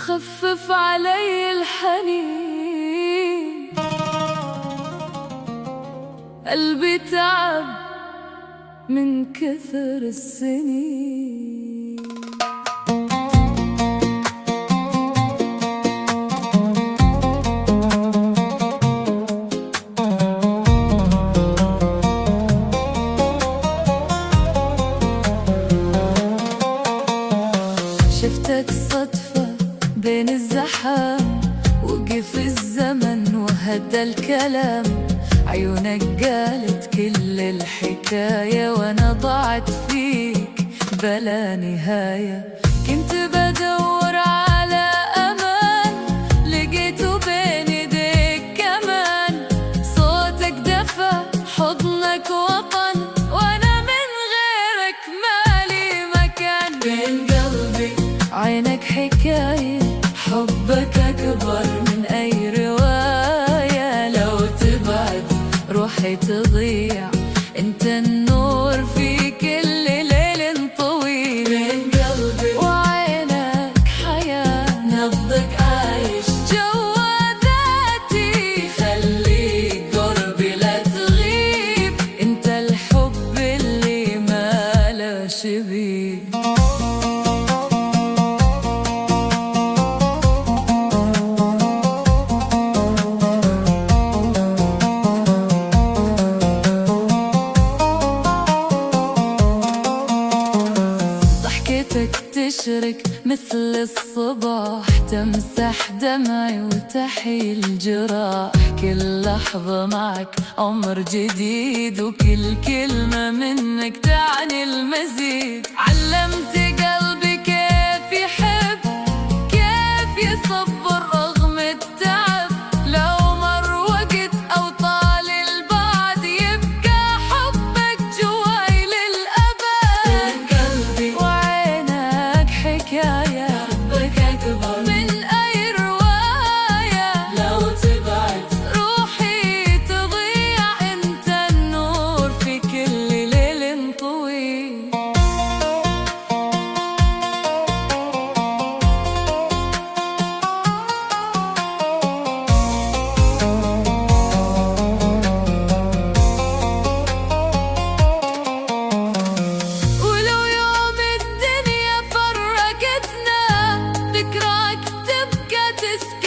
خفف علي الحنين، قلبي تعب من كثر السنين. شفتك صدفة بين الزحام، وقف الزمن وهدى الكلام. عيونك قالت كل الحكاية، وانا ضاعت فيك بلا نهاية. كنت بدور على امان، لقيته بين ايديك كمان. صوتك دفى، حضنك وطن، وانا من غيرك مالي مكان. بين قلبي عينك حكاية، حبك أكبر من أي رواية. لو تبعد روحي تضيع، انت النور في كل ليل طويل. بين قلبي وعينك حياة، نبضك عايش جوا ذاتي. خليك قربي لا تغيب، انت الحب اللي ما لا شبيه. تشرق مثل الصباح، تمسح دمعي وتحيي الجراح. كل لحظة معك عمر جديد، وكل كلمة منك تعني المزيد. علمت قلبي كيف يحب، كيف يصبر رغم التعب. لو مر وقت أو طال البعد، يبقى حبك جواي للأبد. قلبي وعينك حكاية، حبك أكبر من أي رواية. لو تبعد روحي تضيع، انت النور في كل ليل طويل. ولو يوم الدنيا فرقتنا، ذكراك تبقى تسكن